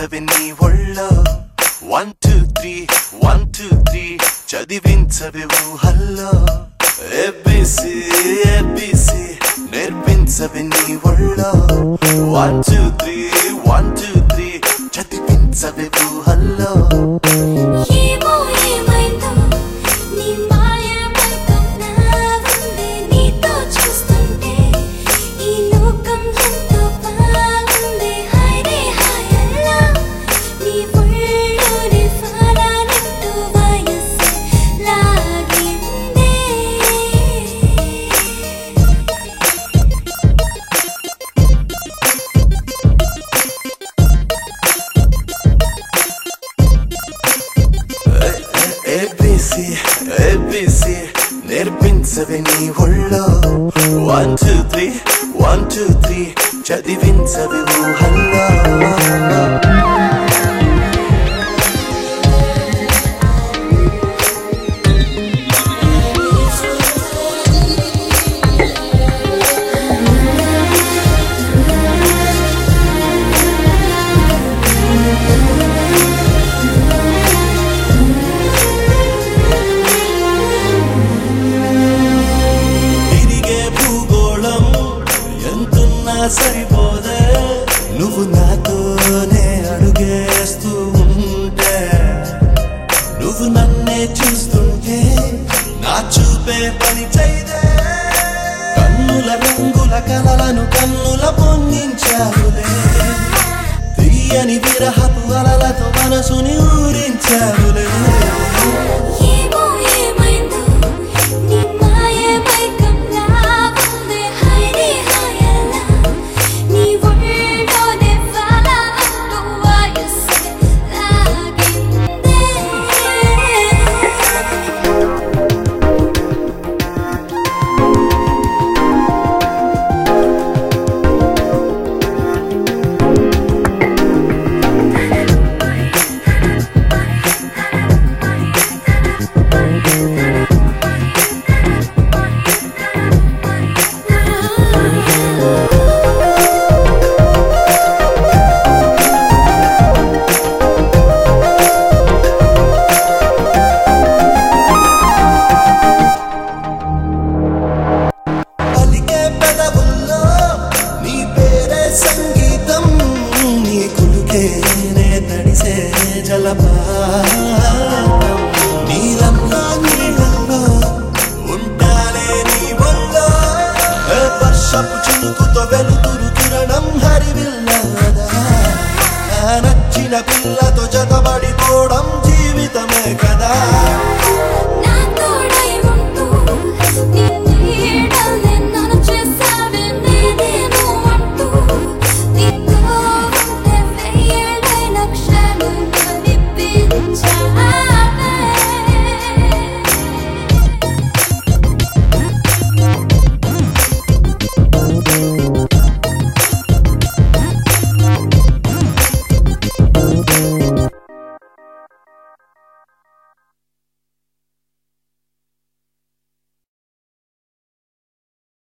చదివించవే నీ ఒళ్ళో 1 2 3 1 2 3 చదివించవే ఊహల్లో ABC ABC నేర్పించవే నీ ఒళ్ళో 1 2 3 1 2 3 చదివించవే ఊహల్లో ABC నేర్పించవే నీ ఒళ్ళో 1 2 3 1 2 3 చదివించవే ఊహల్లో సరిపోదే నువ్వు నాతోనే అడుగేస్తూ ఉంటే నువ్వు నన్నే చూస్తుంటే నా చూపే పని చేయదే కన్నుల రంగుల కలలను కన్నుల పొందించావులే తీయని విరహపు అలలతో మనసుని ఊరించావులే